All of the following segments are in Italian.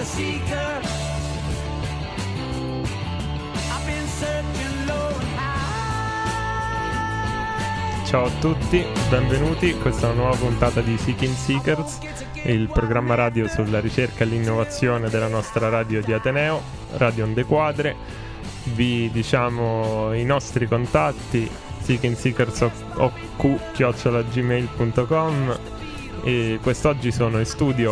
seeker. I've been searching low and high. Ciao a tutti, benvenuti. Questa è una nuova puntata di Seeking Seekers, il programma radio sulla ricerca e l'innovazione della nostra radio di Ateneo, Radio Onde Quadre. Vi diciamo i nostri contatti: seekingseekers@gmail.com. E quest'oggi sono in studio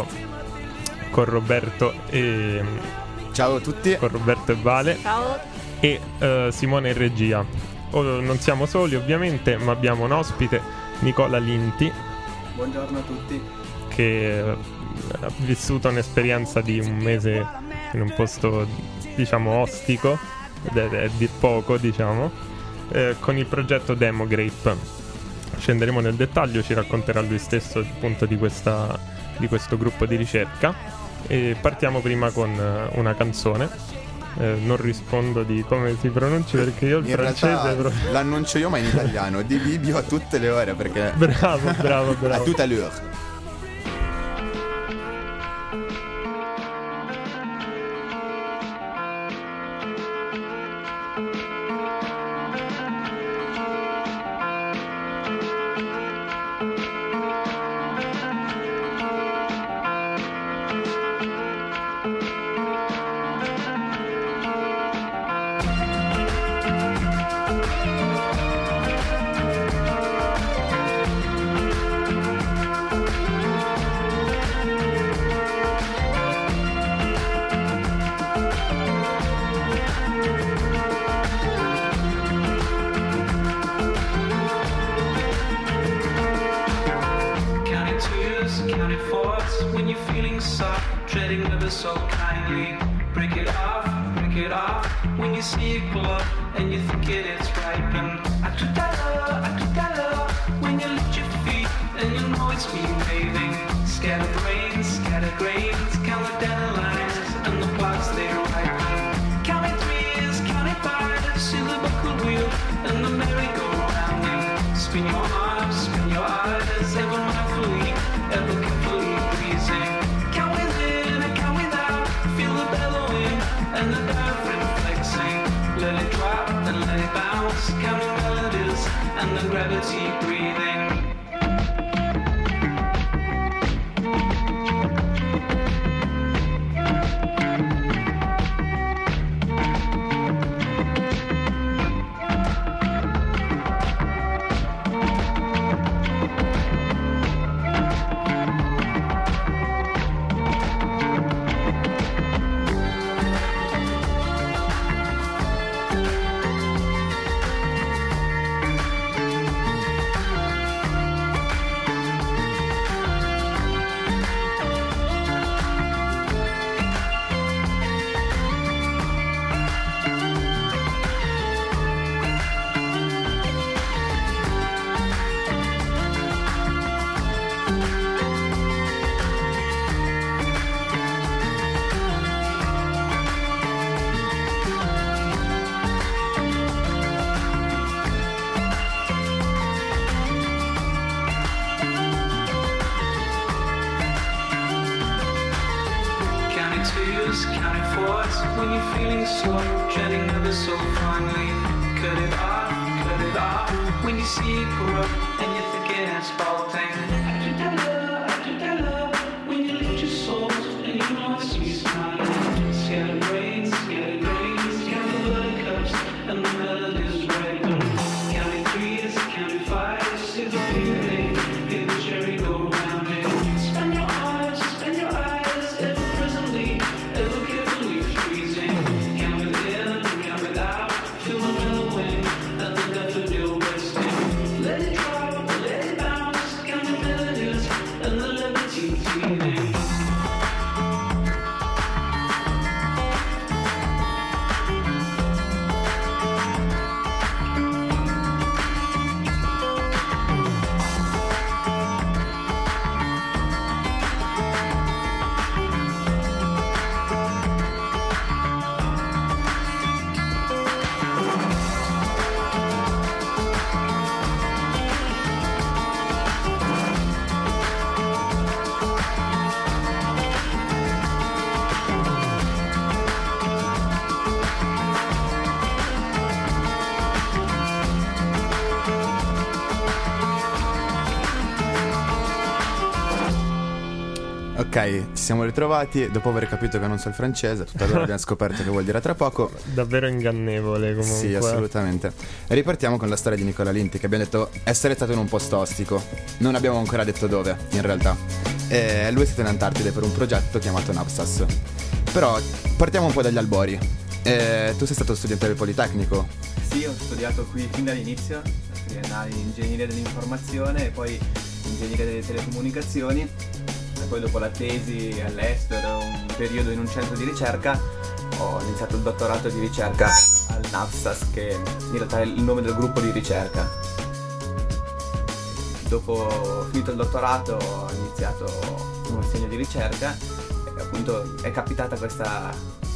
con Roberto e ciao a tutti, con Roberto e Vale. Ciao. E Simone in regia. Non siamo soli ovviamente, ma abbiamo un ospite, Nicola Linti. Buongiorno a tutti. Che ha vissuto un'esperienza di un mese in un posto, diciamo, ostico, ed è dir poco, diciamo, con il progetto Demogrape. Scenderemo nel dettaglio, ci racconterà lui stesso il punto di questo gruppo di ricerca. E partiamo prima con una canzone. Non rispondo di come si pronunci, perché io il in francese l'annuncio io, ma in italiano. Di Bibio a tutte le ore, perché bravo a toute l'heure. Let it drop, let it bounce, count the melody. Ok, ci siamo ritrovati. Dopo aver capito che non so il francese, tuttavia abbiamo scoperto che vuol dire tra poco. Davvero ingannevole comunque. Sì, assolutamente. E ripartiamo con la storia di Nicola Linti, che abbiamo detto essere stato in un posto ostico. Non abbiamo ancora detto dove, in realtà. E lui è stato in Antartide per un progetto chiamato NAPSAS. Però partiamo un po' dagli albori. Tu sei stato studente del Politecnico? Sì, ho studiato qui fin dall'inizio, la triennale in ingegneria dell'informazione e poi ingegneria delle telecomunicazioni. E poi dopo la tesi all'estero, un periodo in un centro di ricerca, ho iniziato il dottorato di ricerca al NAPSAS, che in realtà è il nome del gruppo di ricerca. Dopo finito il dottorato ho iniziato un segno di ricerca e appunto è capitata questa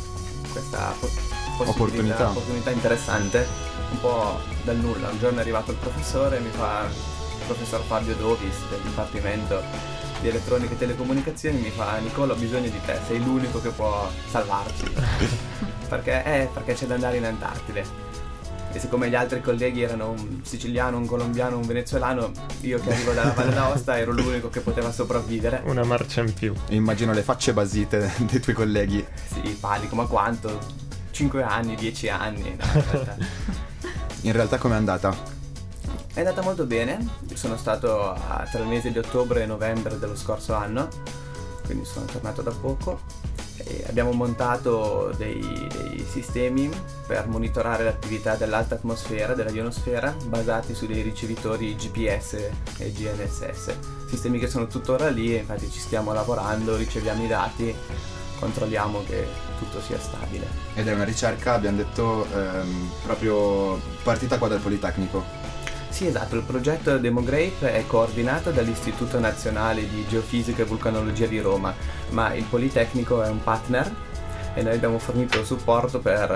opportunità interessante, un po' dal nulla. Un giorno è arrivato il professore e mi fa, il professor Fabio Dovis del Dipartimento di Elettronica e Telecomunicazioni, mi fa: Nicola, ho bisogno di te, sei l'unico che può salvarci. perché c'è da andare in Antartide. E siccome gli altri colleghi erano un siciliano, un colombiano, un venezuelano, io che arrivo dalla Valle d'Aosta ero l'unico che poteva sopravvivere. Una marcia in più. Immagino le facce basite dei tuoi colleghi. Sì, panico, ma quanto? 5 anni, 10 anni? No, In realtà com'è andata? è andata molto bene. Sono stato tra il mese di ottobre e novembre dello scorso anno, quindi sono tornato da poco. E abbiamo montato dei sistemi per monitorare l'attività dell'alta atmosfera, della ionosfera, basati su dei ricevitori GPS e GNSS, sistemi che sono tuttora lì e infatti ci stiamo lavorando, riceviamo i dati, controlliamo che tutto sia stabile. Ed è una ricerca, abbiamo detto, proprio partita qua dal Politecnico. Sì, esatto, il progetto Demogrape è coordinato dall'Istituto Nazionale di Geofisica e Vulcanologia di Roma, ma il Politecnico è un partner e noi abbiamo fornito supporto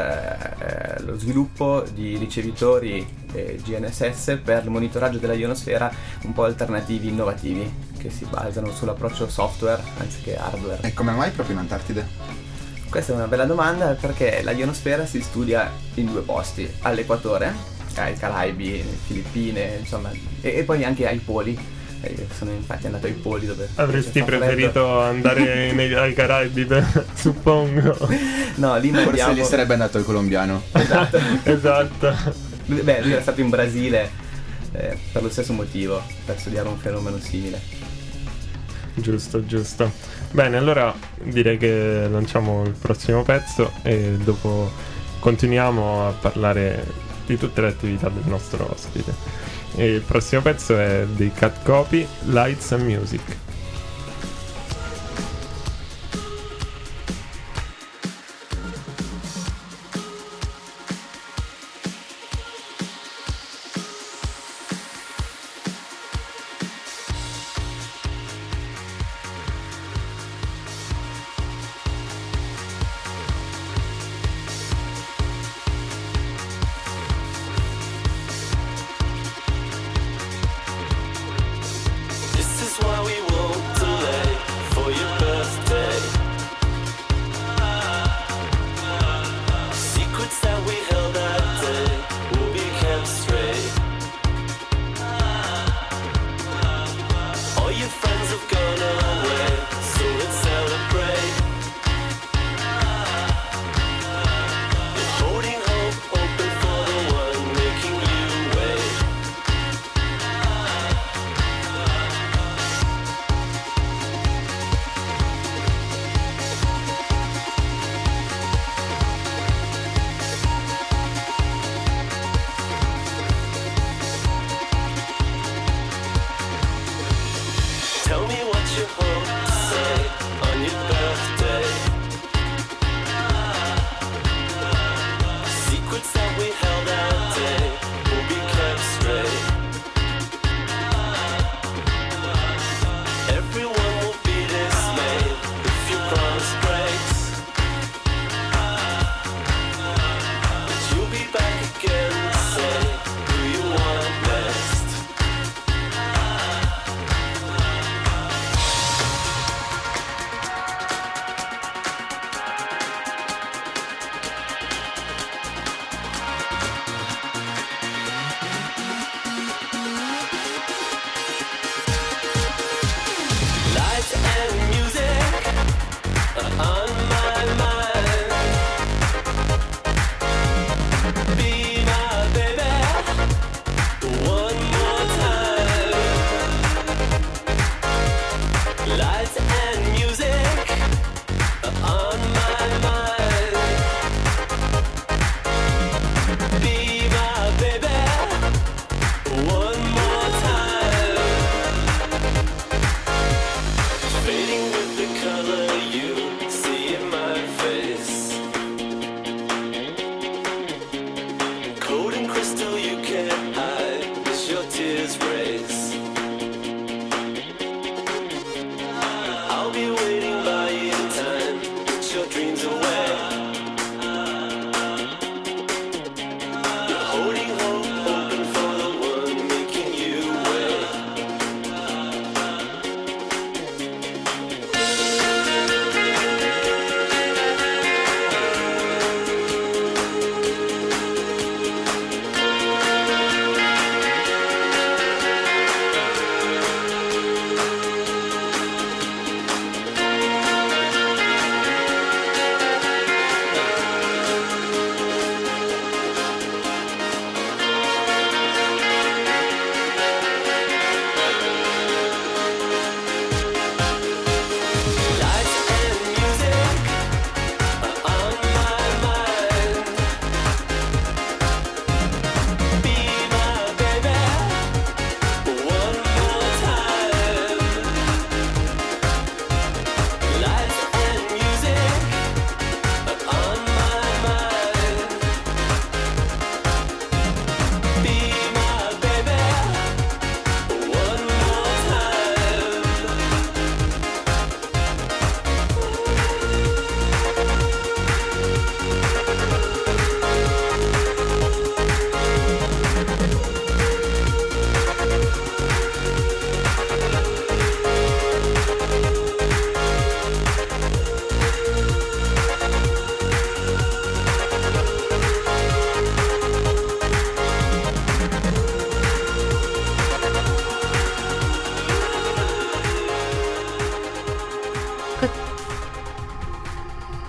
per lo sviluppo di ricevitori GNSS per il monitoraggio della ionosfera un po' alternativi, innovativi, che si basano sull'approccio software anziché hardware. E come mai proprio in Antartide? Questa è una bella domanda perché la ionosfera si studia in due posti, all'equatore, ai Caraibi, Filippine, insomma, e poi anche ai poli. Sono infatti andato ai poli dove avresti preferito andare ai Caraibi, suppongo. No, lì Forse andiamo... gli sarebbe andato il colombiano. Esatto. Esatto. Lui era stato in Brasile per lo stesso motivo, per studiare un fenomeno simile. Giusto. Bene, allora direi che lanciamo il prossimo pezzo e dopo continuiamo a parlare di tutte le attività del nostro ospite. E il prossimo pezzo è dei Cat Copy, Lights and Music. This is why we walk.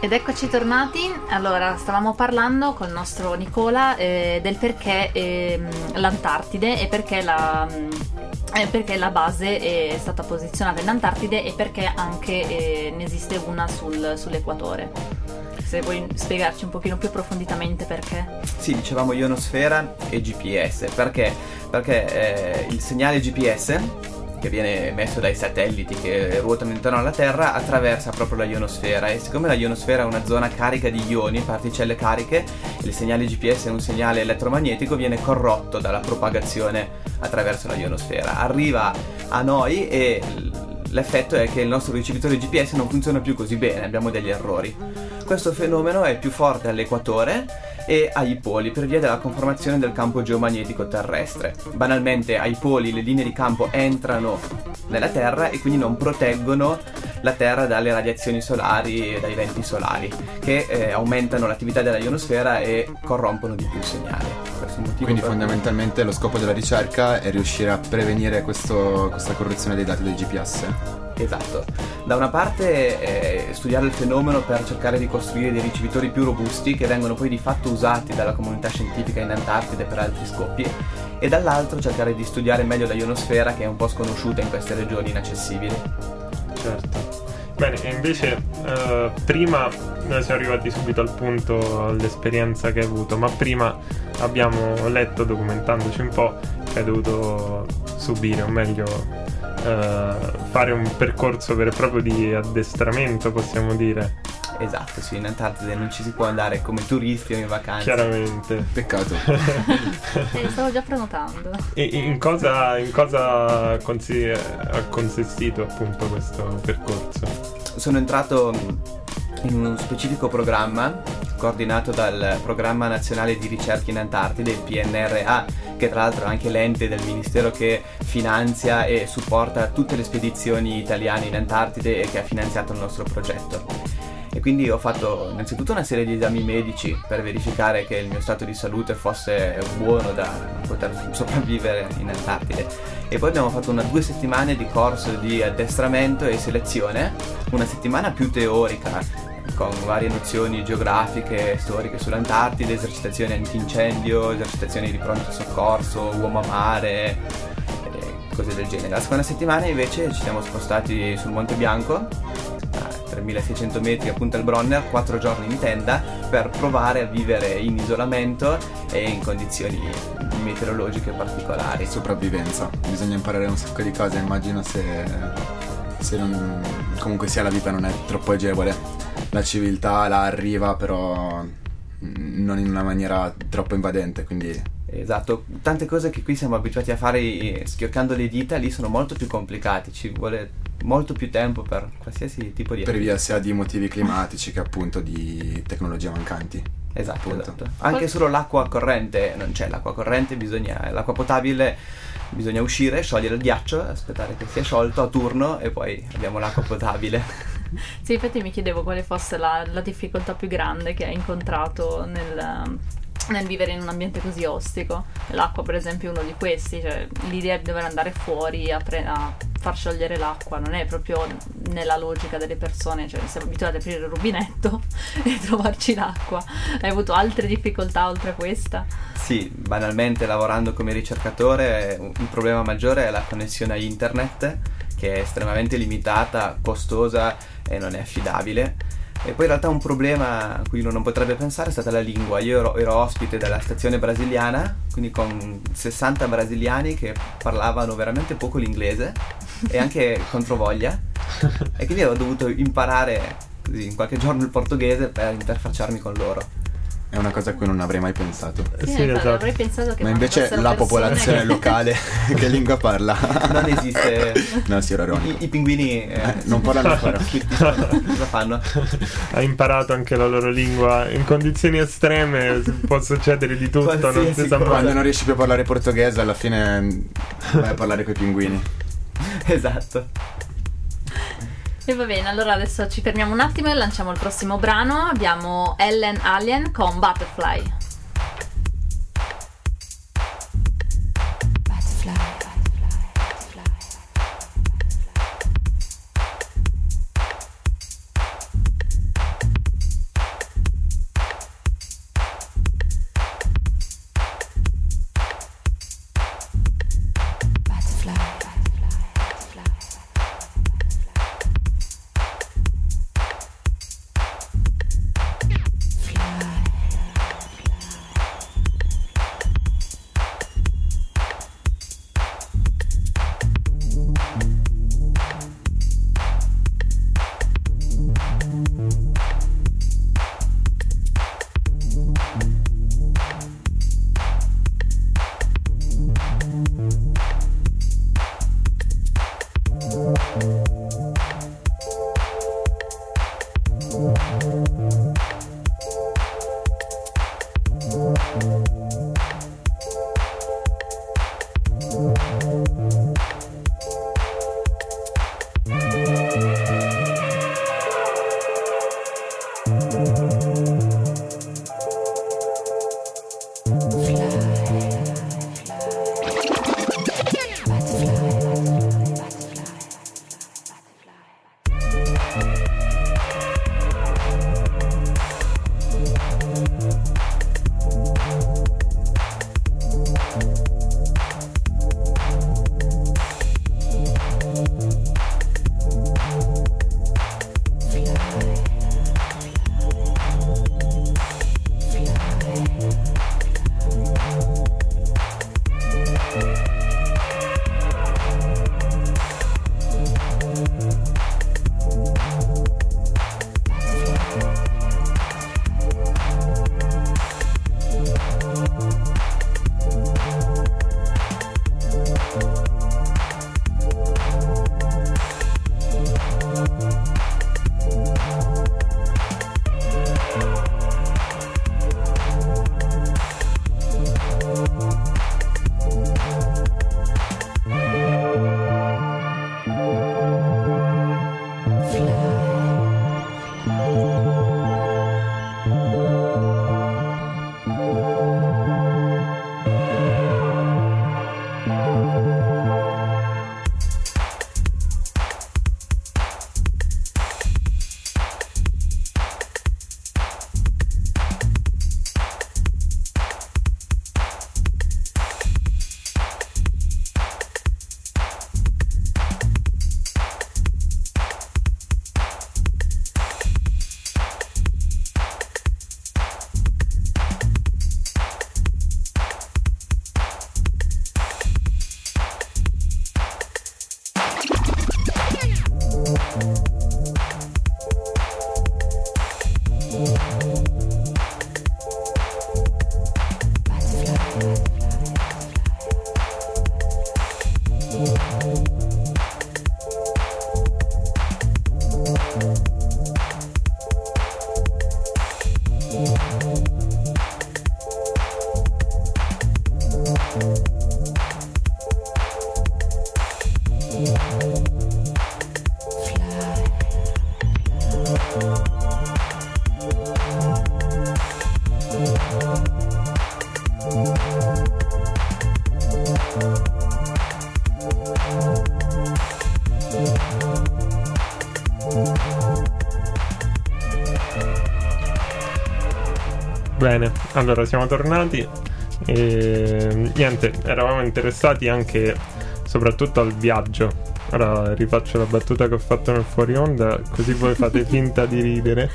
Ed eccoci tornati. Allora, stavamo parlando col nostro Nicola del perché l'Antartide e perché la base è stata posizionata in Antartide e perché anche ne esiste una sull'equatore. Se vuoi spiegarci un pochino più approfonditamente perché. Sì, dicevamo ionosfera e GPS. Perché? Perché il segnale GPS, che viene emesso dai satelliti che ruotano intorno alla Terra, attraversa proprio la ionosfera, e siccome la ionosfera è una zona carica di ioni, particelle cariche, e il segnale GPS è un segnale elettromagnetico, viene corrotto dalla propagazione attraverso la ionosfera, arriva a noi e l'effetto è che il nostro ricevitore GPS non funziona più così bene, abbiamo degli errori. Questo fenomeno è più forte all'equatore e ai poli per via della conformazione del campo geomagnetico terrestre. Banalmente ai poli le linee di campo entrano nella Terra e quindi non proteggono la Terra dalle radiazioni solari e dai venti solari, che aumentano l'attività della ionosfera e corrompono di più il segnale. Questo è il motivo. Quindi fondamentalmente lo scopo della ricerca è riuscire a prevenire questa corruzione dei dati del GPS? Esatto, da una parte studiare il fenomeno per cercare di costruire dei ricevitori più robusti che vengono poi di fatto usati dalla comunità scientifica in Antartide per altri scopi, e dall'altro cercare di studiare meglio la ionosfera, che è un po' sconosciuta in queste regioni inaccessibili. Certo. Bene, e invece prima noi siamo arrivati subito al punto, all'esperienza che hai avuto, ma prima abbiamo letto, documentandoci un po', che hai dovuto subire, o meglio fare un percorso vero e proprio di addestramento, possiamo dire. Esatto, sì, in Antartide non ci si può andare come turisti o in vacanza. Chiaramente. Peccato. Stavo già prenotando. E in cosa ha consistito appunto questo percorso? Sono entrato in uno specifico programma coordinato dal Programma Nazionale di Ricerca in Antartide, il PNRA, che tra l'altro è anche l'ente del ministero che finanzia e supporta tutte le spedizioni italiane in Antartide e che ha finanziato il nostro progetto. E quindi ho fatto innanzitutto una serie di esami medici per verificare che il mio stato di salute fosse buono da poter sopravvivere in Antartide, e poi abbiamo fatto 2 settimane di corso di addestramento e selezione, una settimana più teorica con varie nozioni geografiche, storiche sull'Antartide, esercitazioni antincendio, esercitazioni di pronto soccorso, uomo a mare, cose del genere. La seconda settimana invece ci siamo spostati sul Monte Bianco, 3600 metri a Punta del Bronner, 4 giorni in tenda per provare a vivere in isolamento e in condizioni meteorologiche particolari. Sopravvivenza, bisogna imparare un sacco di cose, immagino, se non, comunque sia la vita non è troppo agevole. La civiltà la arriva, però non in una maniera troppo invadente, quindi... Esatto, tante cose che qui siamo abituati a fare schioccando le dita, lì sono molto più complicati, ci vuole molto più tempo per qualsiasi tipo di per via sia di motivi climatici che appunto di tecnologie mancanti. Esatto. Anche solo l'acqua corrente, non c'è l'acqua corrente, l'acqua potabile, bisogna uscire, sciogliere il ghiaccio, aspettare che sia sciolto a turno e poi abbiamo l'acqua potabile. Sì, infatti mi chiedevo quale fosse la difficoltà più grande che hai incontrato nel vivere in un ambiente così ostico. L'acqua per esempio è uno di questi, cioè l'idea di dover andare fuori a far sciogliere l'acqua non è proprio nella logica delle persone, cioè siamo abituati ad aprire il rubinetto e trovarci l'acqua. Hai avuto altre difficoltà oltre a questa? Sì, banalmente lavorando come ricercatore un problema maggiore è la connessione a internet, che è estremamente limitata, costosa e non è affidabile. E poi in realtà un problema a cui uno non potrebbe pensare è stata la lingua. Io ero ospite della stazione brasiliana, quindi con 60 brasiliani che parlavano veramente poco l'inglese e anche controvoglia, e quindi ho dovuto imparare così in qualche giorno il portoghese per interfacciarmi con loro. È una cosa a cui non avrei mai pensato. Sì, esatto. Avrei pensato che ma invece la popolazione locale che lingua parla? Non esiste. No, sì, ero I pinguini non parlano ancora. Cosa fanno? Ha imparato anche la loro lingua in condizioni estreme, può succedere di tutto, non si sa mai. Quando non riesci più a parlare portoghese, alla fine vai a parlare coi pinguini. Esatto. E va bene, allora adesso ci fermiamo un attimo e lanciamo il prossimo brano. Abbiamo Ellen Allien con Butterfly. Bene, allora siamo tornati e niente, eravamo interessati anche soprattutto al viaggio. Ora rifaccio la battuta che ho fatto nel fuori onda, così voi fate finta di ridere.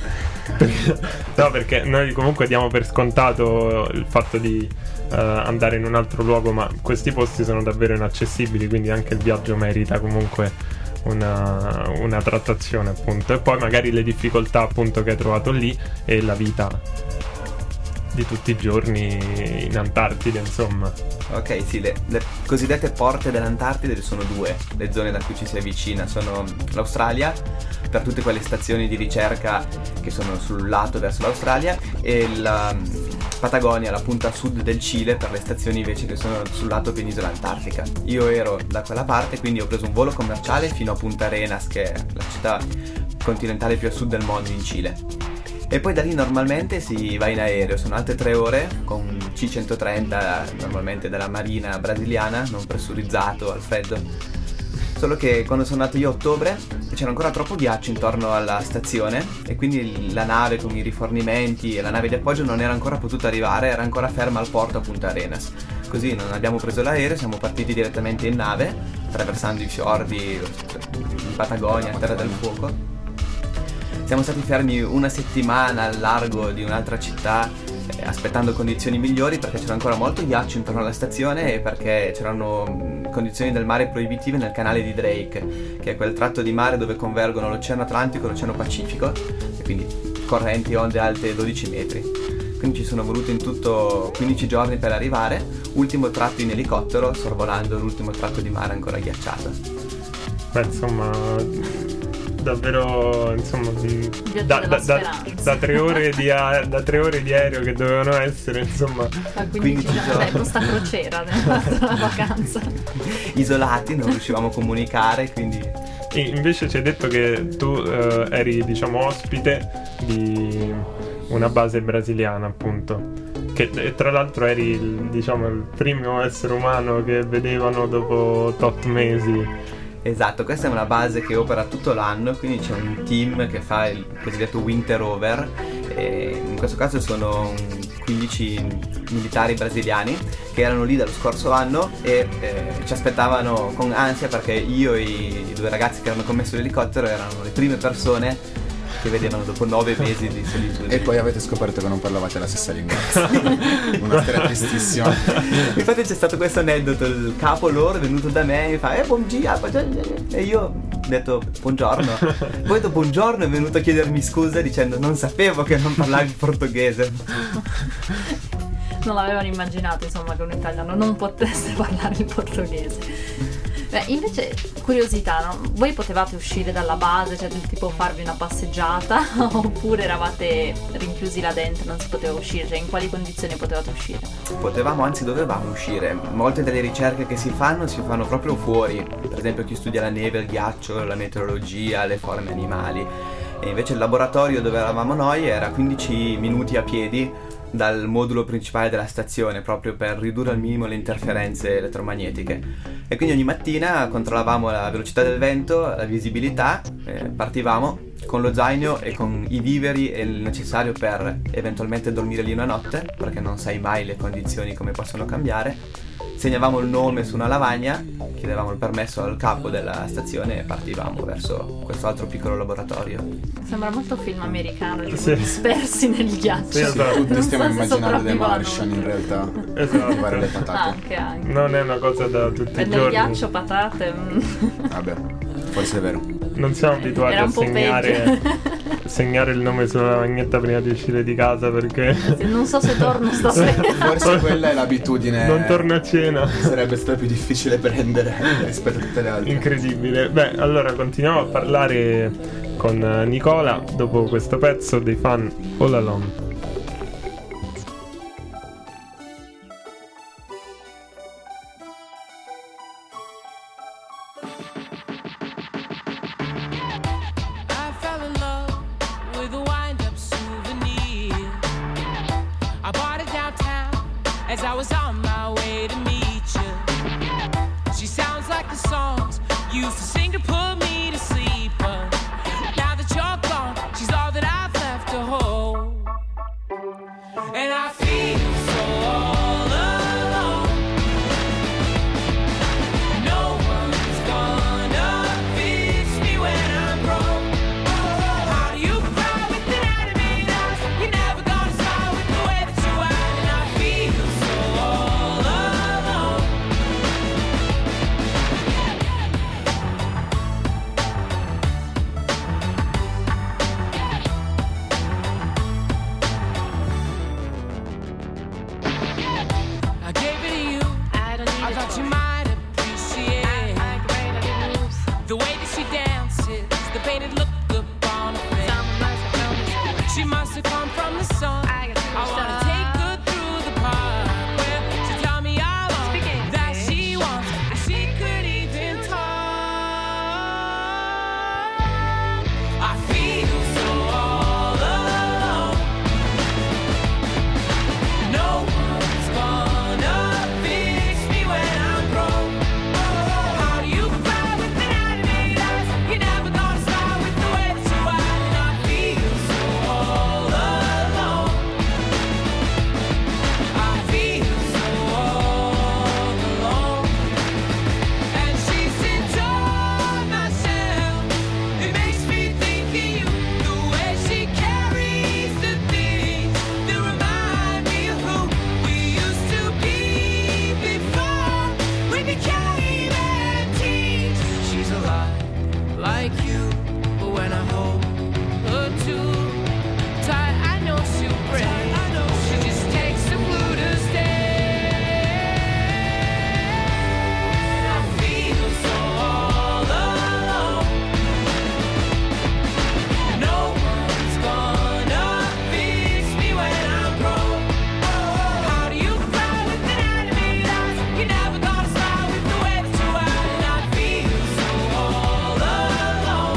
Perché noi comunque diamo per scontato il fatto di andare in un altro luogo, ma questi posti sono davvero inaccessibili, quindi anche il viaggio merita comunque una trattazione, appunto. E poi magari le difficoltà, appunto, che hai trovato lì e la vita di tutti i giorni in Antartide, insomma. Ok, sì, le cosiddette porte dell'Antartide sono due, le zone da cui ci si avvicina. Sono l'Australia, per tutte quelle stazioni di ricerca che sono sul lato verso l'Australia, e la Patagonia, la punta sud del Cile, per le stazioni invece che sono sul lato penisola antartica. Io ero da quella parte, quindi ho preso un volo commerciale fino a Punta Arenas, che è la città continentale più a sud del mondo in Cile. E poi da lì normalmente si va in aereo, sono altre 3 ore con un C-130 normalmente della marina brasiliana, non pressurizzato, al freddo. Solo che quando sono andato io a ottobre c'era ancora troppo ghiaccio intorno alla stazione e quindi la nave con i rifornimenti e la nave di appoggio non era ancora potuta arrivare, era ancora ferma al porto a Punta Arenas. Così non abbiamo preso l'aereo, siamo partiti direttamente in nave, attraversando i fiordi, in Patagonia, Terra del Fuoco. Siamo stati fermi una settimana al largo di un'altra città aspettando condizioni migliori, perché c'era ancora molto ghiaccio intorno alla stazione e perché c'erano condizioni del mare proibitive nel canale di Drake, che è quel tratto di mare dove convergono l'Oceano Atlantico e l'Oceano Pacifico, e quindi correnti e onde alte 12 metri. Quindi ci sono voluti in tutto 15 giorni per arrivare, ultimo tratto in elicottero, sorvolando l'ultimo tratto di mare ancora ghiacciato. Beh, insomma, davvero, insomma, da 3 ore di aereo che dovevano essere, insomma, a 15 giorni, questa crociera nella vacanza. Isolati, non riuscivamo a comunicare, quindi. E invece ci hai detto che tu eri, diciamo, ospite di una base brasiliana, appunto, che tra l'altro eri il primo essere umano che vedevano dopo 8 mesi. Esatto, questa è una base che opera tutto l'anno, quindi c'è un team che fa il cosiddetto winter over, e in questo caso sono 15 militari brasiliani che erano lì dallo scorso anno e ci aspettavano con ansia, perché io e i 2 ragazzi che erano commesso l'elicottero erano le prime persone che vedevano dopo 9 mesi di solitudine. E poi avete scoperto che non parlavate la stessa lingua. Una storia tristissima. Infatti c'è stato questo aneddoto, il capo loro è venuto da me e mi fa buongiorno, e io ho detto buongiorno. Poi dopo un giorno è venuto a chiedermi scusa dicendo non sapevo che non parlavi portoghese. Non l'avevano immaginato, insomma, che un italiano non potesse parlare il portoghese. Beh, invece, curiosità, no? Voi potevate uscire dalla base, cioè del tipo farvi una passeggiata, oppure eravate rinchiusi là dentro, non si poteva uscire? Cioè, in quali condizioni potevate uscire? Potevamo, anzi dovevamo uscire. Molte delle ricerche che si fanno proprio fuori. Per esempio chi studia la neve, il ghiaccio, la meteorologia, le forme animali. E invece il laboratorio dove eravamo noi era 15 minuti a piedi dal modulo principale della stazione, proprio per ridurre al minimo le interferenze elettromagnetiche. E quindi ogni mattina controllavamo la velocità del vento, la visibilità, partivamo con lo zaino e con i viveri e il necessario per eventualmente dormire lì una notte, perché non sai mai le condizioni come possono cambiare. Segnavamo il nome su una lavagna, chiedevamo il permesso al capo della stazione e partivamo verso questo altro piccolo laboratorio. Sembra molto film americano, sì, dispersi nel ghiaccio. Sì, esatto. Tutti stiamo immaginando The Martian, in realtà. Esatto. Fare le patate. Anche. Non è una cosa da tutti i giorni. Nel ghiaccio, patate. Vabbè, forse è vero. Non siamo abituati Era a un po' segnare il nome sulla lavagnetta prima di uscire di casa, perché non so se torno stasera. Forse quella è l'abitudine. Non torno a cena. Sarebbe stato più difficile prendere rispetto a tutte le altre. Incredibile. Beh, allora continuiamo a parlare con Nicola dopo questo pezzo dei Fan All Alone. As I was on my way to meet you, she sounds like the songs you used to sing to put me to sleep. But now that you're gone, she's all that I've left to hold. And I fascinated look upon her face. She must have come from the sun. I wanna take her through the park where she tell me all that she wants, and she could even talk. I feel so all alone. No one's gonna fix me when I'm broke. How do you cry with an animated eyes? You're never gonna start with the way that you are. And I feel so all alone. I feel so all alone. And she sits on my shelf. It makes me think of you, the way she carries the things that remind me of who we used to be before we became antiques. She's alive like you, but when I hold her too tight, I know she'll break. She just takes the blue to stay. I feel so all alone. No one's gonna fix me when I'm broke. How do you cry with an animated eyes? You're never gonna smile with the way that you are. And I feel so all alone.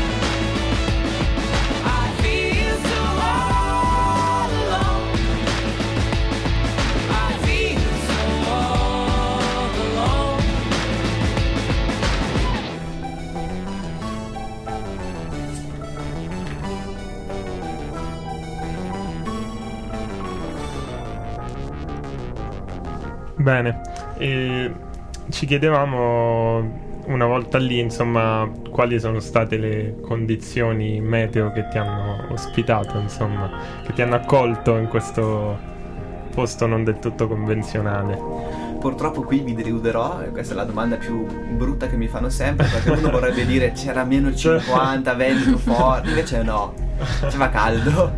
I feel so all alone. I feel so all alone. Bene, e ci chiedevamo una volta lì, insomma, quali sono state le condizioni meteo che ti hanno ospitato, insomma, che ti hanno accolto in questo posto non del tutto convenzionale. Purtroppo qui vi deluderò, e questa è la domanda più brutta che mi fanno sempre, perché uno vorrebbe dire c'era meno 50, vento forte, invece no, faceva caldo.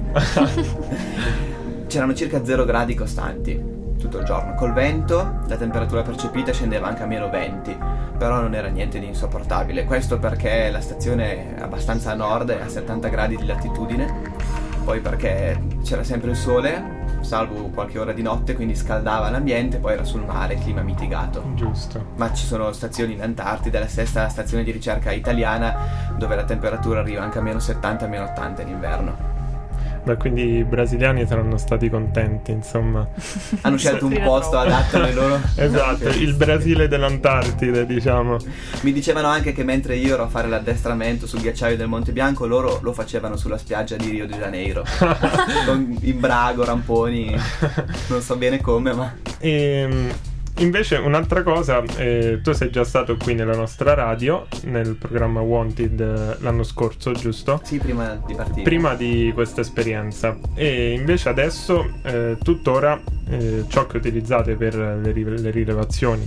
C'erano circa 0 gradi costanti tutto il giorno. Col vento la temperatura percepita scendeva anche a meno 20, però non era niente di insopportabile. Questo perché la stazione è abbastanza a nord, è a 70 gradi di latitudine, poi perché c'era sempre il sole, salvo qualche ora di notte, quindi scaldava l'ambiente, poi era sul mare, clima mitigato. Giusto. Ma ci sono stazioni in Antartide, la stessa stazione di ricerca italiana, dove la temperatura arriva anche a meno 70, meno 80 in inverno. Beh, quindi i brasiliani saranno stati contenti, insomma. Hanno scelto un posto adatto alle loro... Esatto, il Brasile dell'Antartide, diciamo. Mi dicevano anche che mentre io ero a fare l'addestramento sul ghiacciaio del Monte Bianco, loro lo facevano sulla spiaggia di Rio de Janeiro. Con imbrago, ramponi, non so bene come, ma... Invece un'altra cosa, tu sei già stato qui nella nostra radio, nel programma Wanted l'anno scorso, giusto? Sì, prima di partire. Prima di questa esperienza. E invece adesso, tuttora, ciò che utilizzate per le rilevazioni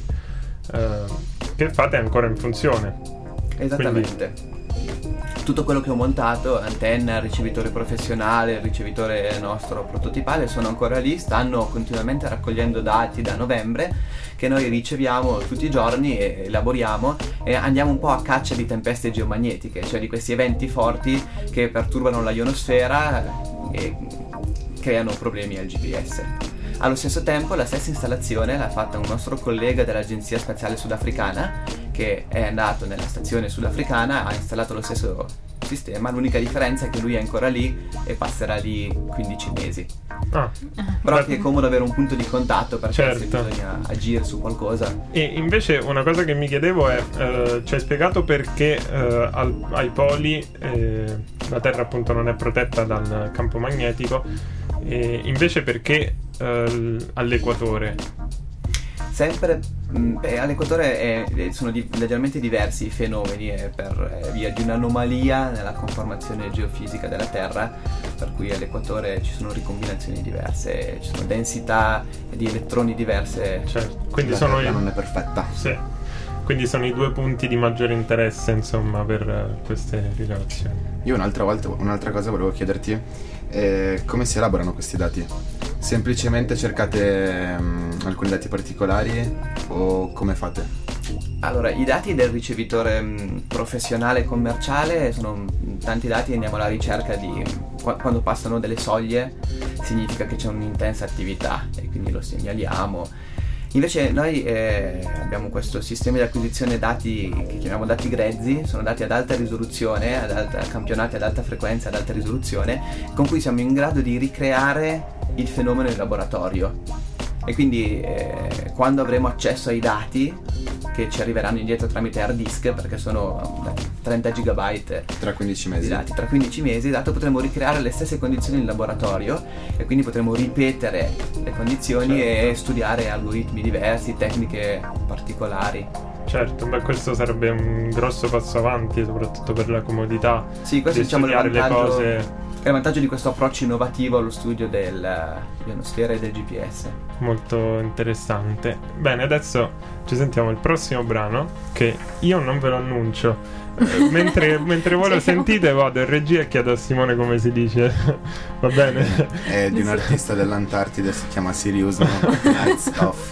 che fate è ancora in funzione. Esattamente. Quindi... tutto quello che ho montato, antenna, ricevitore professionale, ricevitore nostro prototipale, sono ancora lì, stanno continuamente raccogliendo dati da novembre che noi riceviamo tutti i giorni e elaboriamo, e andiamo un po' a caccia di tempeste geomagnetiche, cioè di questi eventi forti che perturbano la ionosfera e creano problemi al GPS. Allo stesso tempo la stessa installazione l'ha fatta un nostro collega dell'Agenzia Spaziale Sudafricana, che è andato nella stazione sudafricana, ha installato lo stesso sistema. L'unica differenza è che lui è ancora lì e passerà lì 15 mesi. Però che è comodo avere un punto di contatto, perché certo, se bisogna agire su qualcosa. E invece una cosa che mi chiedevo è, ci hai spiegato perché ai poli la Terra appunto non è protetta dal campo magnetico, e invece perché all'equatore? Sempre all'equatore sono leggermente diversi i fenomeni, per via di un'anomalia nella conformazione geofisica della Terra, per cui all'equatore ci sono ricombinazioni diverse, ci sono densità di elettroni diverse. Certo. Quindi la sono Terra non è perfetta. Sì. Quindi sono i due punti di maggiore interesse, insomma, per queste rilevazioni. Io un'altra cosa volevo chiederti, come si elaborano questi dati? Semplicemente cercate alcuni dati particolari o come fate? Allora, i dati del ricevitore professionale e commerciale sono tanti dati, andiamo alla ricerca di quando passano delle soglie significa che c'è un'intensa attività e quindi lo segnaliamo. Invece noi abbiamo questo sistema di acquisizione dati che chiamiamo dati grezzi, sono dati ad alta risoluzione, campionati ad alta frequenza, ad alta risoluzione, con cui siamo in grado di ricreare il fenomeno in laboratorio. E quindi quando avremo accesso ai dati che ci arriveranno indietro tramite hard disk, perché sono 30 GB Tra 15 mesi. di dati, tra 15 mesi, esatto, potremo ricreare le stesse condizioni in laboratorio e quindi potremo ripetere le condizioni e studiare algoritmi diversi, tecniche particolari. Certo, beh, questo sarebbe un grosso passo avanti, soprattutto per la comodità Sì, questo di diciamo studiare le cose. è il vantaggio di questo approccio innovativo allo studio dell'ionosfera e del GPS. Molto interessante. Bene, adesso ci sentiamo il prossimo brano, che io non ve lo annuncio. Mentre voi lo sentite, vado in regia e chiedo a Simone come si dice. Va bene? È di un artista dell'Antartide, si chiama Sirius, no? Nights Off.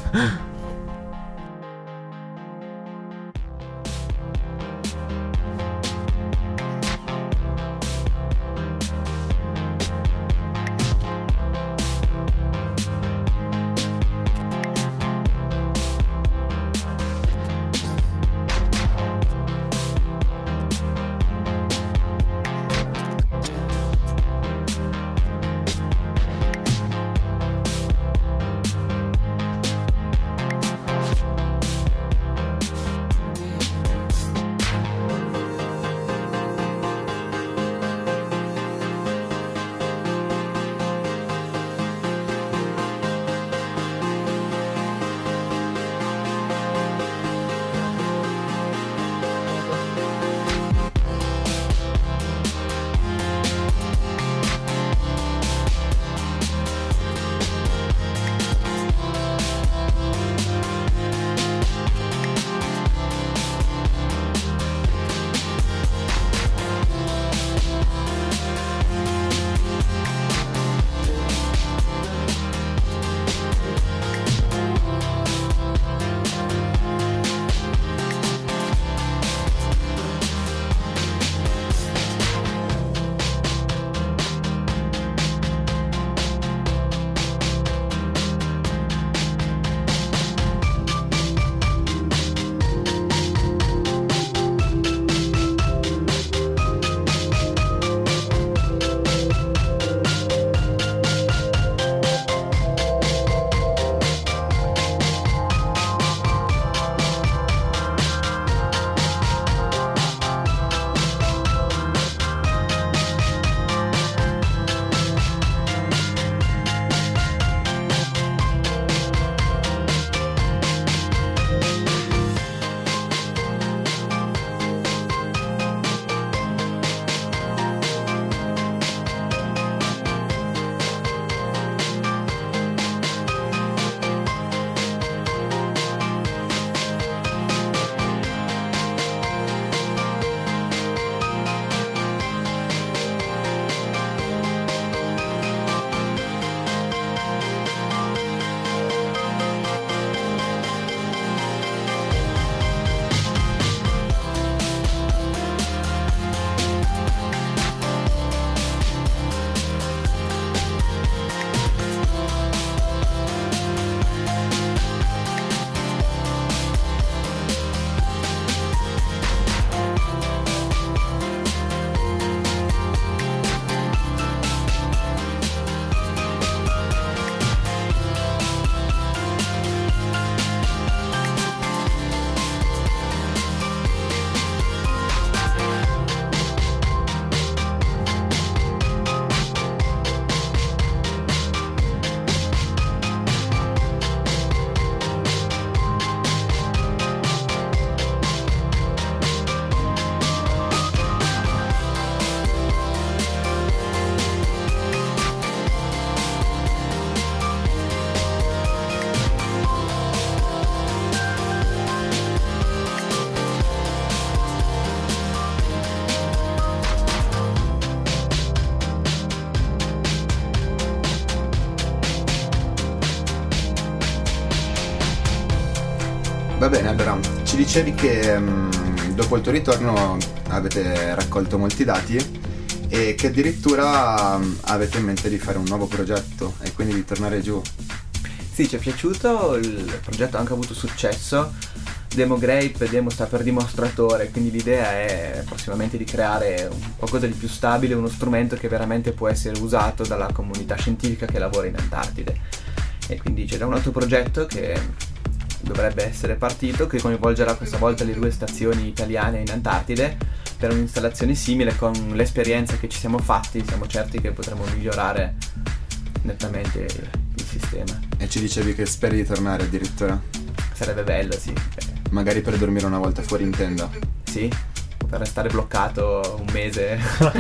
Va bene, allora ci ci dicevi che dopo il tuo ritorno avete raccolto molti dati e che addirittura avete in mente di fare un nuovo progetto e quindi di tornare giù. Sì, ci è piaciuto, il progetto ha anche avuto successo. Demo Grape, Demo sta per dimostratore, quindi l'idea è prossimamente di creare qualcosa di più stabile, uno strumento che veramente può essere usato dalla comunità scientifica che lavora in Antartide. E quindi c'è già un altro progetto che dovrebbe essere partito, che coinvolgerà questa volta le 2 stazioni italiane in Antartide per un'installazione simile. Con l'esperienza che ci siamo fatti siamo certi che potremo migliorare nettamente il sistema. E ci dicevi che speri di tornare addirittura. Sarebbe bello, sì. Magari per dormire una volta fuori in tenda. Sì, per restare bloccato un mese.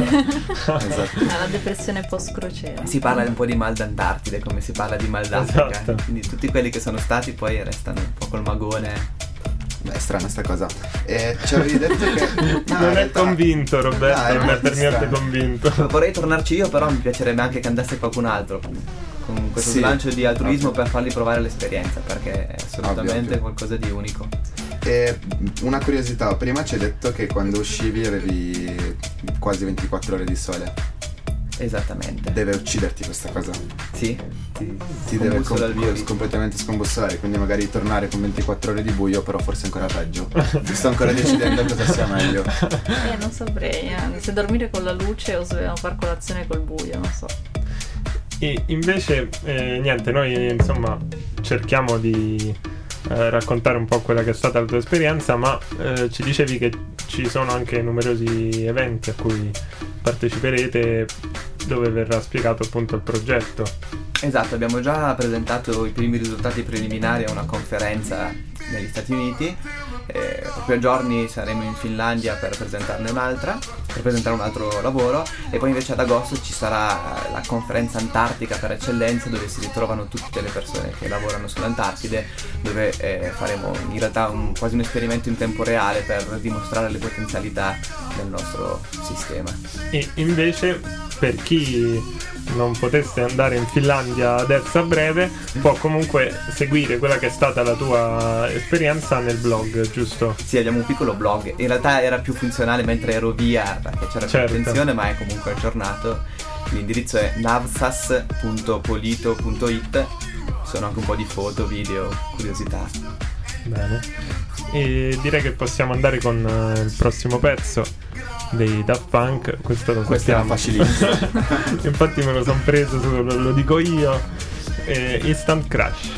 Esatto. La depressione post-crociera. Si parla un po' di mal d'Antartide come si parla di mal d'Africa. Esatto. Quindi tutti quelli che sono stati poi restano un po' col magone. Beh, è strana sta cosa. E ci avevi detto che no, in Non è realtà- convinto, Roberto, No, è non è molto per niente strano. convinto. Vorrei tornarci io, però mi piacerebbe anche che andasse qualcun altro con questo Sì, slancio di altruismo ovvio. per fargli provare l'esperienza, perché è assolutamente Ovvio. qualcosa di unico. E una curiosità, prima ci hai detto che quando uscivi avevi quasi 24 ore di sole. Esattamente. Deve ucciderti questa cosa. Sì, Ti deve completamente scombussolare, quindi magari tornare con 24 ore di buio, però forse ancora peggio. Sto ancora decidendo cosa sia meglio. Non saprei, se dormire con la luce o se far colazione col buio, non so. E invece, niente, noi insomma cerchiamo di raccontare un po' quella che è stata la tua esperienza, ma ci dicevi che ci sono anche numerosi eventi a cui parteciperete, dove verrà spiegato appunto il progetto. Esatto, abbiamo già presentato i primi risultati preliminari a una conferenza negli Stati Uniti. Proprio a giorni saremo in Finlandia per presentarne un'altra, per presentare un altro lavoro, e poi invece ad agosto ci sarà la conferenza antartica per eccellenza, dove si ritrovano tutte le persone che lavorano sull'Antartide, dove faremo in realtà quasi un esperimento in tempo reale per dimostrare le potenzialità del nostro sistema. E invece, per chi non potesse andare in Finlandia adesso a breve, può comunque seguire quella che è stata la tua esperienza nel blog, giusto? Sì, abbiamo un piccolo blog, in realtà era più funzionale mentre ero via perché c'era Certo. più attenzione, ma è comunque aggiornato. L'indirizzo è navsas.polito.it. Sono anche un po' di foto, video, curiosità. Bene. E direi che possiamo andare con il prossimo pezzo dei Daft Punk. Questo lo Questa era sappiamo. facilissima. Infatti me lo sono preso, lo dico io. Instant Crush.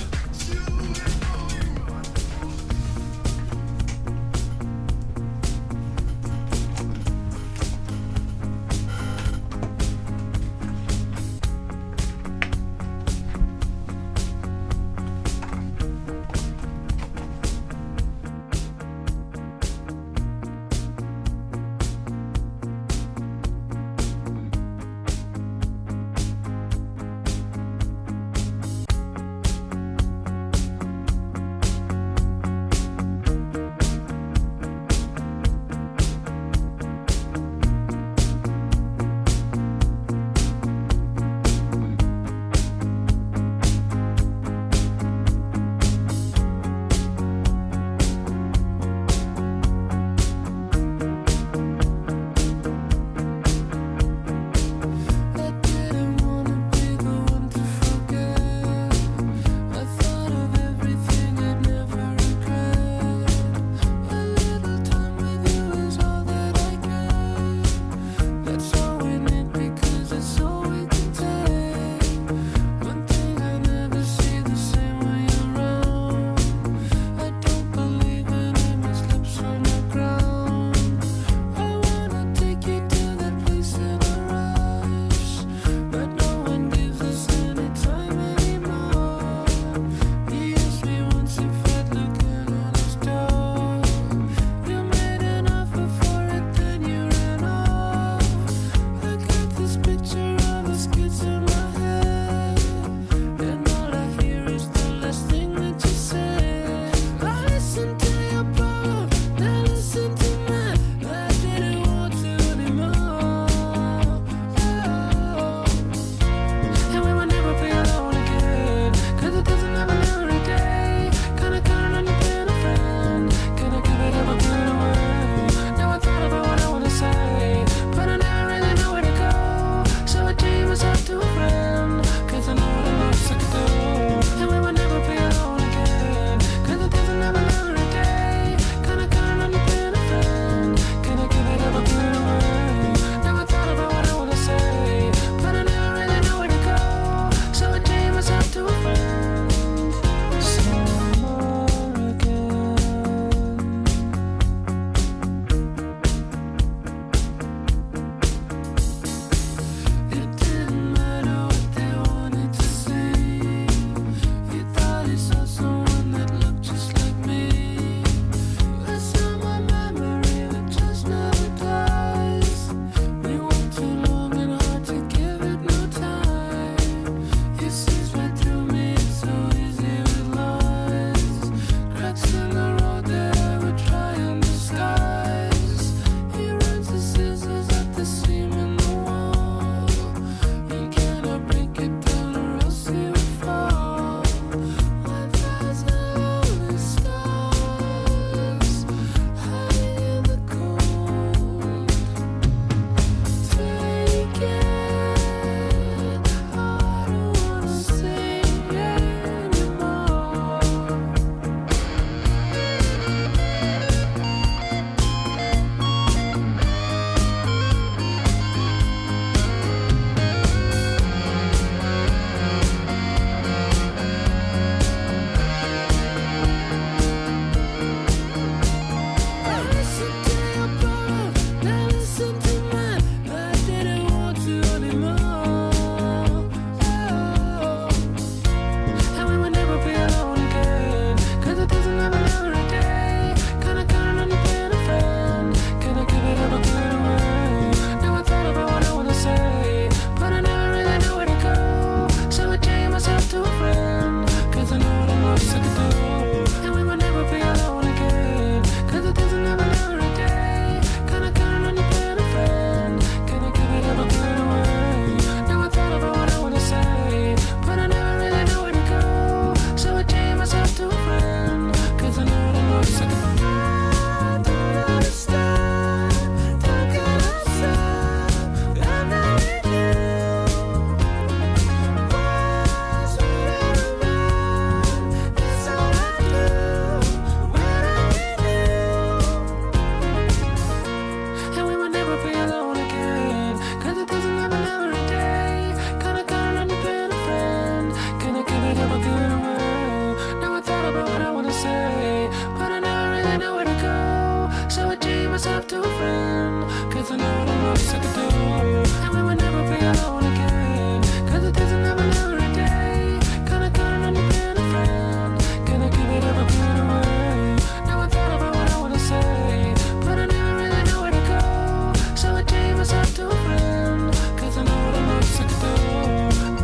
out to a friend, 'cause I know the love's like a door, and we will never be alone again, 'cause it doesn't happen every day. Gonna count on you being a friend, gonna give it up and put it away. Now I thought about what I wanna say, but I never really know where to go, so I take myself to a friend, 'cause I know the love's like a door.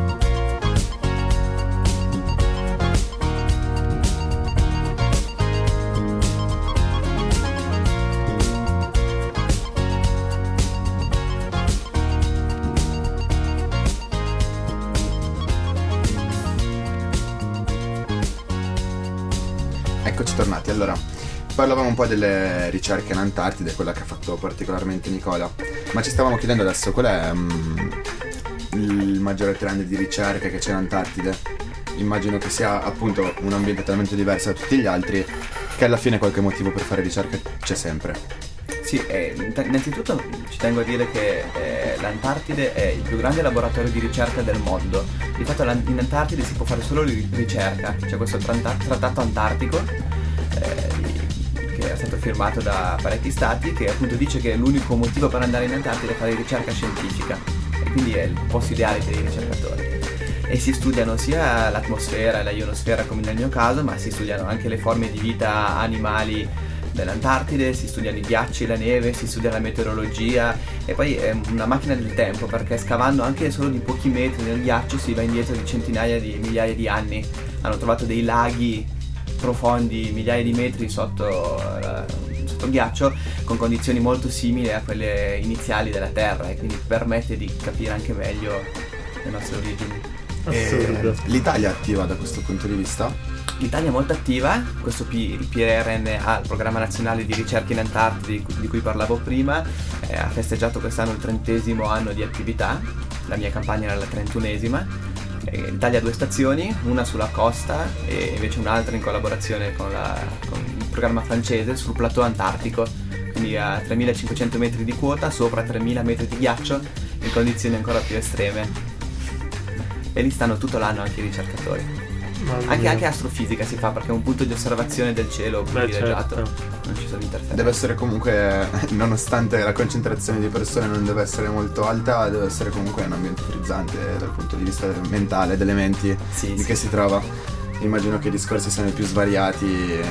Eccoci tornati. Allora, parlavamo un po' delle ricerche in Antartide, quella che ha fatto particolarmente Nicola, ma ci stavamo chiedendo adesso qual è il maggiore trend di ricerche che c'è in Antartide. Immagino che sia appunto un ambiente talmente diverso da tutti gli altri che alla fine qualche motivo per fare ricerca c'è sempre. Sì, innanzitutto ci tengo a dire che l'Antartide è il più grande laboratorio di ricerca del mondo. Di fatto in Antartide si può fare solo ricerca. C'è questo trattato antartico che è stato firmato da parecchi stati, che appunto dice che l'unico motivo per andare in Antartide è fare ricerca scientifica, e quindi è il posto ideale per i ricercatori. E si studiano sia l'atmosfera e la ionosfera, come nel mio caso, ma si studiano anche le forme di vita animali dell'Antartide, si studiano i ghiacci, la neve, si studia la meteorologia, e poi è una macchina del tempo, perché scavando anche solo di pochi metri nel ghiaccio si va indietro di centinaia di migliaia di anni. Hanno trovato dei laghi profondi migliaia di metri sotto ghiaccio, con condizioni molto simili a quelle iniziali della Terra, e quindi permette di capire anche meglio le nostre origini. Assurdo. L'Italia è attiva da questo punto di vista? L'Italia è molto attiva, il PRNA, il Programma Nazionale di Ricerca in Antartide di cui parlavo prima, ha festeggiato quest'anno il 30° anno di attività, la mia campagna era la 31esima. L'Italia ha 2 stazioni, una sulla costa e invece un'altra in collaborazione con il programma francese sul plateau antartico, quindi a 3.500 metri di quota, sopra 3.000 metri di ghiaccio, in condizioni ancora più estreme. E lì stanno tutto l'anno anche i ricercatori. Anche astrofisica si fa, perché è un punto di osservazione del cielo privilegiato. Certo. Non ci sono interferenze. Deve essere comunque, nonostante la concentrazione di persone non deve essere molto alta, deve essere comunque un ambiente frizzante dal punto di vista mentale, delle menti che si trova. Immagino che i discorsi siano i più svariati.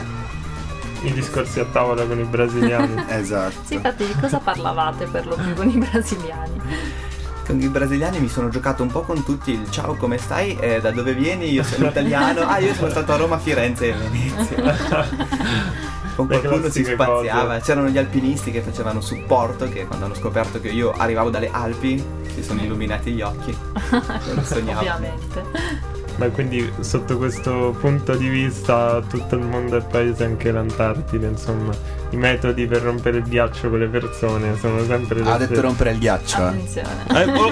I discorsi a tavola con i brasiliani. Esatto. Sì, infatti di cosa parlavate per lo più con i brasiliani? Con i brasiliani mi sono giocato un po' con tutti il ciao, come stai? Da dove vieni? Io sono italiano. Io sono stato a Roma, Firenze e Venezia. Con qualcuno si spaziava. C'erano gli alpinisti che facevano supporto, che quando hanno scoperto che io arrivavo dalle Alpi si sono illuminati gli occhi. Non sognavo. Ovviamente. Ma quindi sotto questo punto di vista tutto il mondo è paese, anche l'Antartide, insomma. I metodi per rompere il ghiaccio con le persone sono sempre Ha detto rompere il ghiaccio. Attenzione.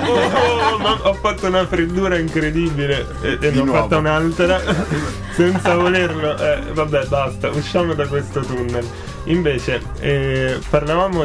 Ma ho fatto una freddura incredibile e ne ho nuovo. fatta un'altra senza volerlo. Vabbè, basta, usciamo da questo tunnel. Invece parlavamo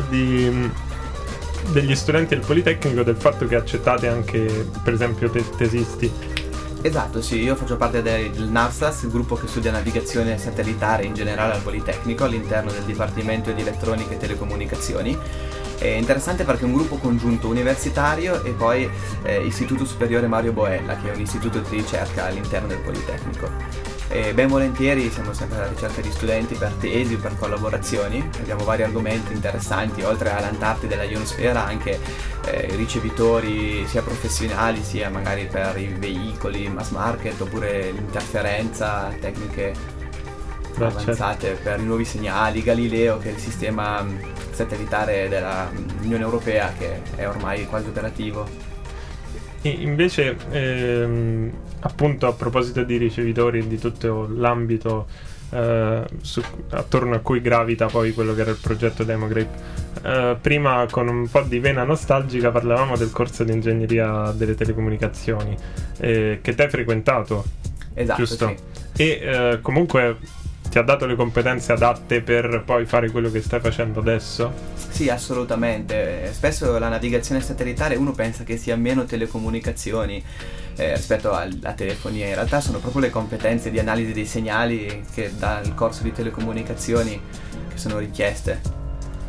degli studenti del Politecnico, del fatto che accettate anche per esempio tesisti. Esatto, sì, io faccio parte del NAVSAS, il gruppo che studia navigazione satellitare in generale al Politecnico, all'interno del Dipartimento di Elettronica e Telecomunicazioni. È interessante perché è un gruppo congiunto universitario e poi Istituto Superiore Mario Boella, che è un istituto di ricerca all'interno del Politecnico. E ben volentieri siamo sempre alla ricerca di studenti per tesi o per collaborazioni. Abbiamo vari argomenti interessanti, oltre all'Antartide e alla ionosfera, anche ricevitori sia professionali sia magari per i veicoli, mass market, oppure l'interferenza, tecniche avanzate per i nuovi segnali, Galileo, che è il sistema satellitare dell'Unione Europea che è ormai quasi operativo. E invece appunto a proposito di ricevitori e di tutto l'ambito attorno a cui gravita poi quello che era il progetto Demogrape, prima con un po' di vena nostalgica parlavamo del corso di ingegneria delle telecomunicazioni che te hai frequentato. Esatto, giusto? sì. E comunque ti ha dato le competenze adatte per poi fare quello che stai facendo adesso? Sì, assolutamente. Spesso la navigazione satellitare uno pensa che sia meno telecomunicazioni rispetto alla telefonia. In realtà sono proprio le competenze di analisi dei segnali che dà il corso di telecomunicazioni che sono richieste.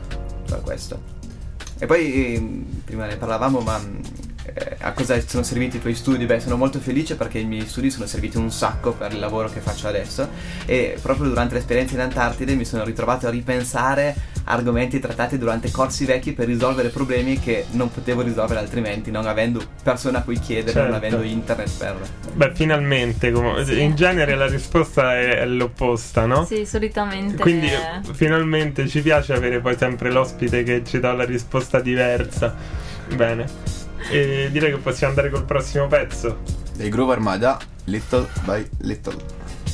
per questo. E poi prima ne parlavamo, ma a cosa sono serviti i tuoi studi? Beh, sono molto felice perché i miei studi sono serviti un sacco per il lavoro che faccio adesso, e proprio durante l'esperienza in Antartide mi sono ritrovato a ripensare argomenti trattati durante corsi vecchi per risolvere problemi che non potevo risolvere altrimenti, non avendo persone a cui chiedere, Certo. non avendo internet per... Beh, finalmente, Sì. in genere la risposta è l'opposta, no? Sì, solitamente. Quindi finalmente ci piace avere poi sempre l'ospite che ci dà la risposta diversa. Bene. E direi che possiamo andare col prossimo pezzo. Dei Groove Armada, Little by Little.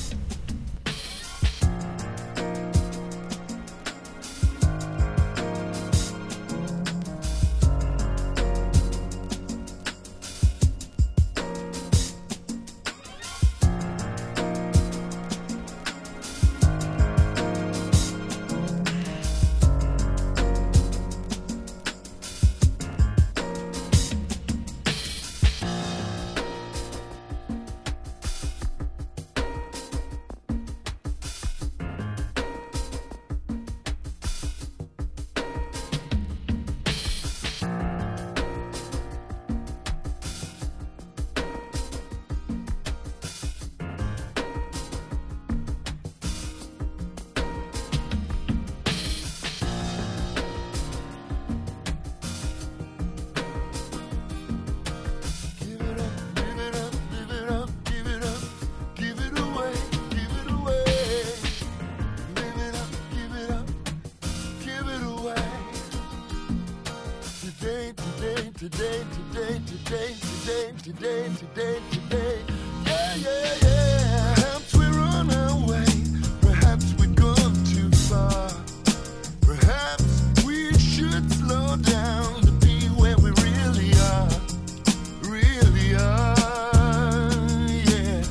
Today. Yeah, yeah, yeah. Perhaps we're on our way. Perhaps we've gone too far. Perhaps we should slow down to be where we really are. Really are, yeah.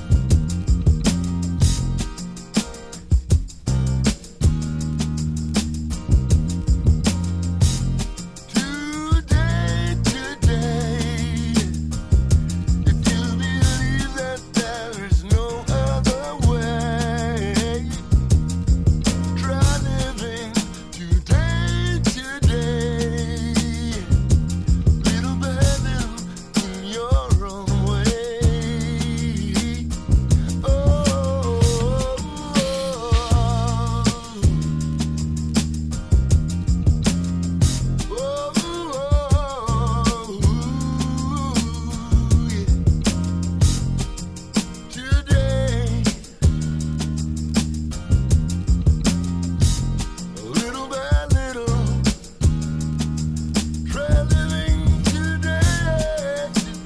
Today. If you believe that there is no other way, try living today, little by little, in your own way. Today, little by little, try living today,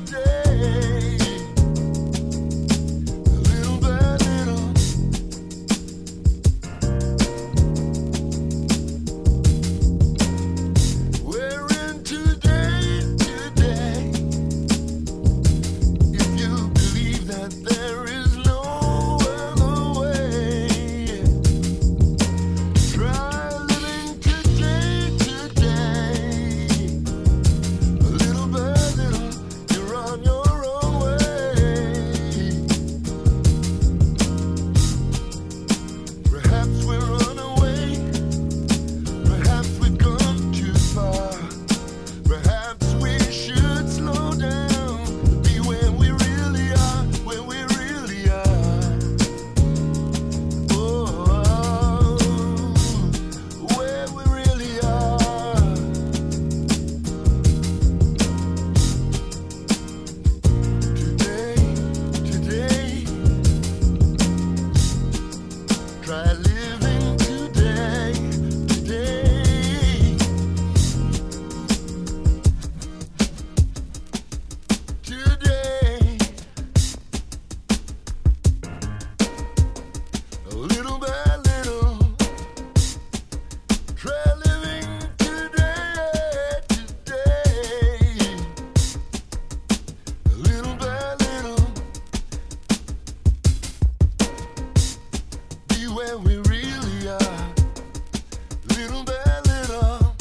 little by little. We're in today. If you believe that there is no other way, try living today, little by little, you're on your own way. Perhaps we're on our way, perhaps we've gone too far. Perhaps we should slow down, be where we really are, where we really are. Oh, where we really are. Today, try living today. Today, little by little, try living today, little by little, be where we really are, little by little,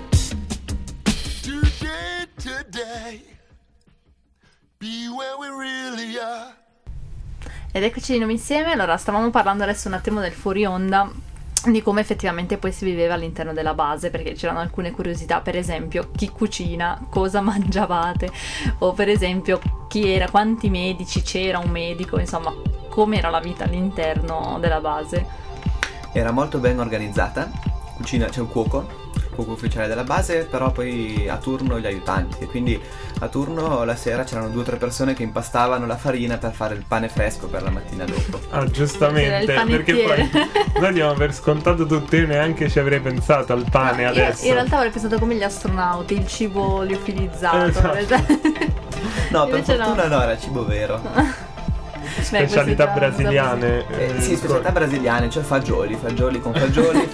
today, be where we really are. Ed eccoci di nuovo insieme. Allora, stavamo parlando adesso un attimo del fuori onda di come effettivamente poi si viveva all'interno della base, perché c'erano alcune curiosità, per esempio chi cucina, cosa mangiavate, o per esempio chi era, quanti medici, c'era un medico, insomma com'era la vita all'interno della base. Era molto ben organizzata, cucina, c'è un cuoco ufficiale della base, però poi a turno gli aiutanti, e quindi a turno la sera c'erano 2 o 3 persone che impastavano la farina per fare il pane fresco per la mattina dopo. Ah, giustamente, Era il perché poi panettiere. noi diamo per scontato tutto, io neanche ci avrei pensato al pane Io adesso. in realtà avrei pensato come gli astronauti, il cibo liofilizzato. Esatto. Per esempio. No, per Invece fortuna no, era cibo vero. Specialità Beh, questa è già brasiliane. Sì, specialità brasiliane, cioè fagioli con fagioli,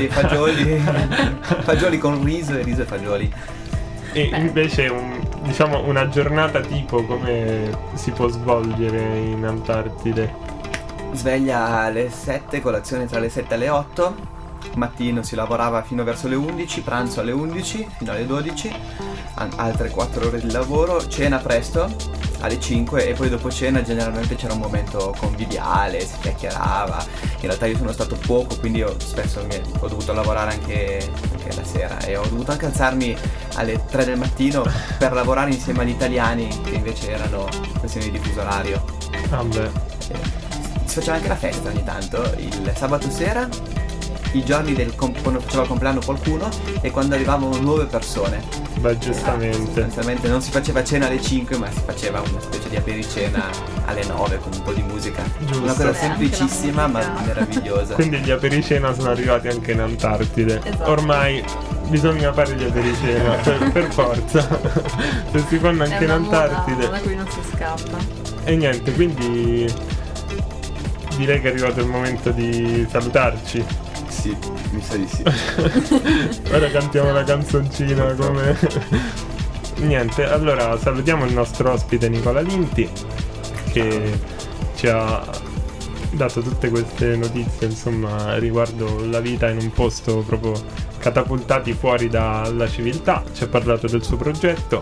fagioli con riso e fagioli. E Beh. invece diciamo una giornata tipo come si può svolgere in Antartide? Sveglia alle 7, colazione tra le 7 e le 8, mattino si lavorava fino verso le 11, pranzo alle 11 fino alle 12, altre 4 ore di lavoro, cena presto alle 5 e poi dopo cena generalmente c'era un momento conviviale, si chiacchierava. In realtà io sono stato poco, quindi spesso ho dovuto lavorare anche la sera, e ho dovuto anche alzarmi alle 3 del mattino per lavorare insieme agli italiani, che invece erano questioni di fuso orario. Vabbè. Si faceva anche la festa ogni tanto, il sabato sera, i giorni quando faceva il compleanno qualcuno e quando arrivavano nuove persone. Beh, giustamente. Sostanzialmente non si faceva cena alle 5, ma si faceva una specie di apericena alle 9 con un po' di musica. Giusto. Una cosa Beh, semplicissima anche ma la musica. meravigliosa. Quindi gli apericena sono arrivati anche in Antartide. Esatto. Ormai bisogna fare gli apericena, per forza. Se si fanno È anche in una moda Antartide. da cui non si scappa. E niente, quindi direi che è arrivato il momento di salutarci. Sì, mi sa di sì. Ora cantiamo la canzoncina come... Niente, allora salutiamo il nostro ospite Nicola Linti, che ci ha dato tutte queste notizie, insomma, riguardo la vita in un posto proprio catapultati fuori dalla civiltà. Ci ha parlato del suo progetto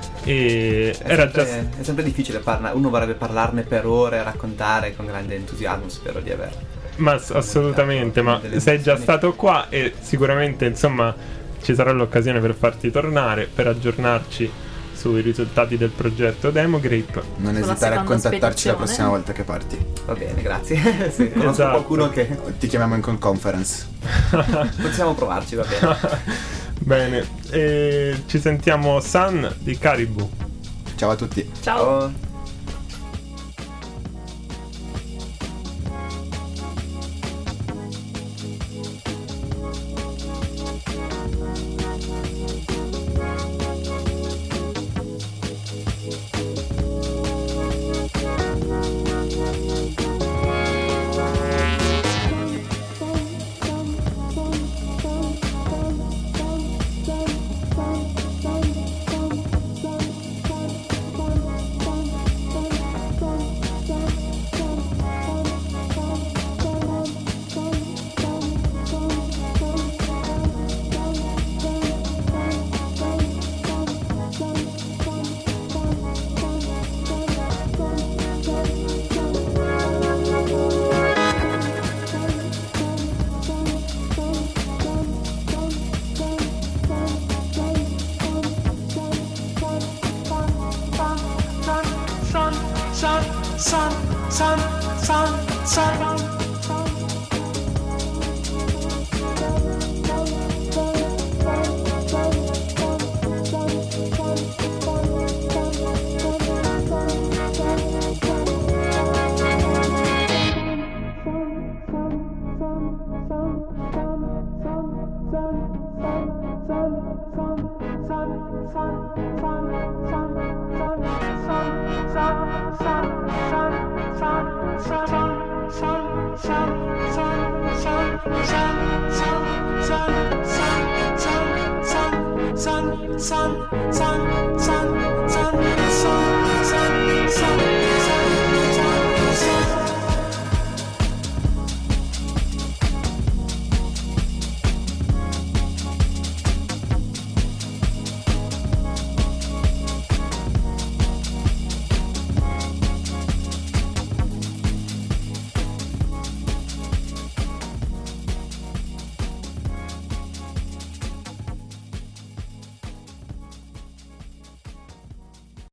e era già... È sempre difficile uno vorrebbe parlarne per ore, raccontare con grande entusiasmo, spero di aver... Ma assolutamente, ma Delle sei già emozioni. stato qua e sicuramente, insomma, ci sarà l'occasione per farti tornare, per aggiornarci sui risultati del progetto Demogrape. Non Sulla esitare a seconda contattarci la spedizione. prossima volta che parti. Va bene, grazie. Se conosco Esatto. qualcuno che... Ti chiamiamo in conference. Possiamo provarci, va bene. Bene, e ci sentiamo Sun di Caribou. Ciao a tutti. Ciao. Ciao. Sun.